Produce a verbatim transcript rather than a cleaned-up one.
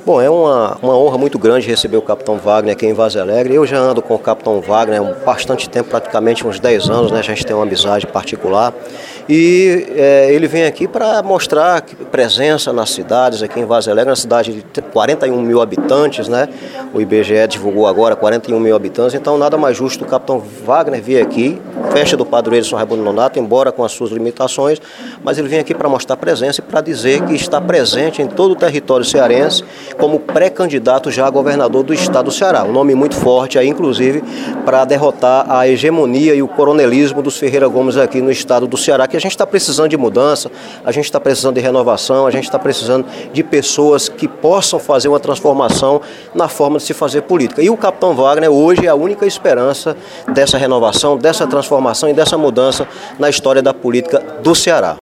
Bom, é uma, uma honra muito grande receber o Capitão Wagner aqui em Vaza Alegre. Eu já ando com o Capitão Wagner há bastante tempo, praticamente uns dez anos, né? A gente tem uma amizade particular. E é, ele vem aqui para mostrar presença nas cidades, aqui em Vaza Alegre, uma cidade de quarenta e um mil habitantes, né? O I B G E divulgou agora quarenta e um mil habitantes, então nada mais justo do Capitão Wagner vir aqui, festa do padroeiro São Raimundo Nonato, embora com as suas limitações, mas ele vem aqui para mostrar presença e para dizer que está presente em todo o território cearense como pré-candidato já a governador do estado do Ceará. Um nome muito forte aí, inclusive, para derrotar a hegemonia e o coronelismo dos Ferreira Gomes aqui no estado do Ceará, que a gente está precisando de mudança, a gente está precisando de renovação, a gente está precisando de pessoas que possam fazer uma transformação na forma de se fazer política. E o Capitão Wagner hoje é a única esperança dessa renovação, dessa transformação e dessa mudança na história da política do Ceará.